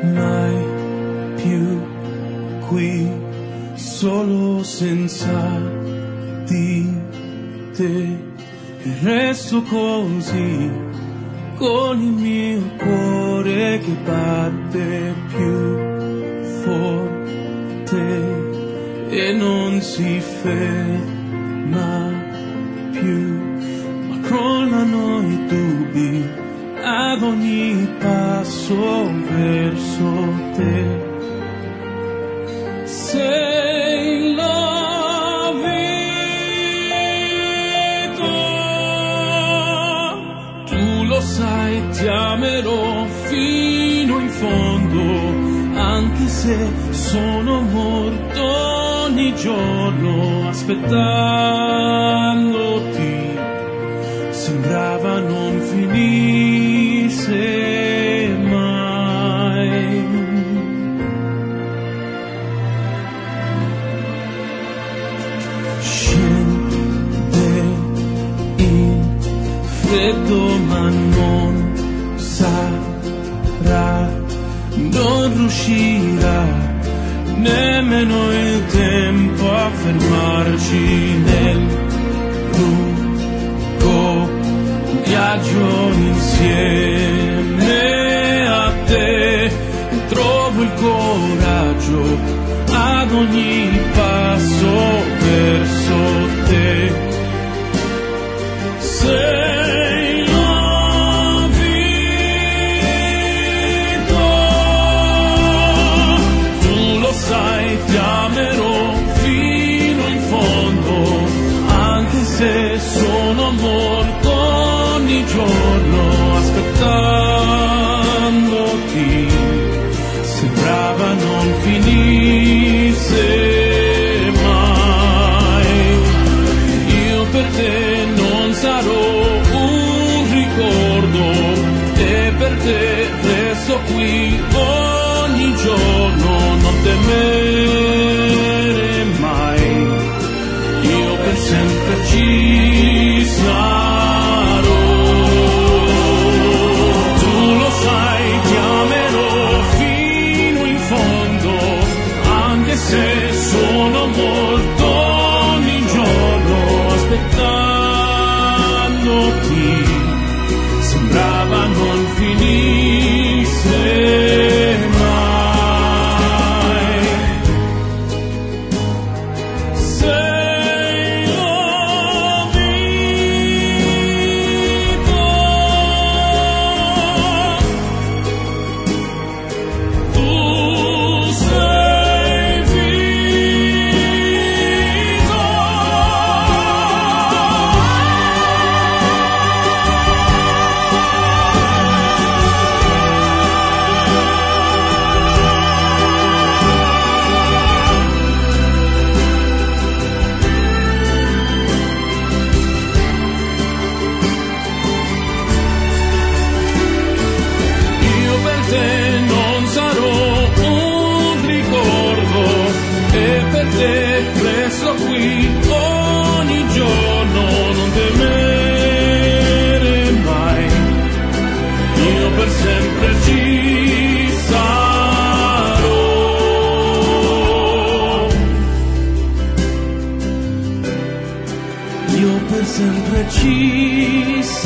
mai più qui, solo senza di te, e resto così con il mio cuore che batte più forte e non si ferma più, ma crollano i dubbi ad ogni passo verso te. Sei la vita, tu lo sai, ti amerò fino in fondo, anche se sono morto ogni giorno aspettandoti. Sembrava non finisse mai. Scende in freddo ma non sarà, non riuscirà nemmeno il tempo a fermarci nel lungo viaggio insieme a te. Trovo il coraggio ad ogni passo verso te. Sei la vita, tu lo sai, ti amerò fino in fondo, anche se sono morto ogni giorno aspettandoti. Sembrava non finisse mai. Io per te non sarò un ricordo, e per te resto qui ogni giorno. Non temere mai, io per sempre ci sarò. Tu lo sai, ti amerò fino in fondo, anche se sono morto ogni giorno aspettandoti. Sembrava non finisse mai. Sei la vita, tu sei vita. Io per te non sarò un ricordo, e per te resto qui ogni giorno. Non temere mai, io per sempre ci sarò. Io per sempre ci sarò.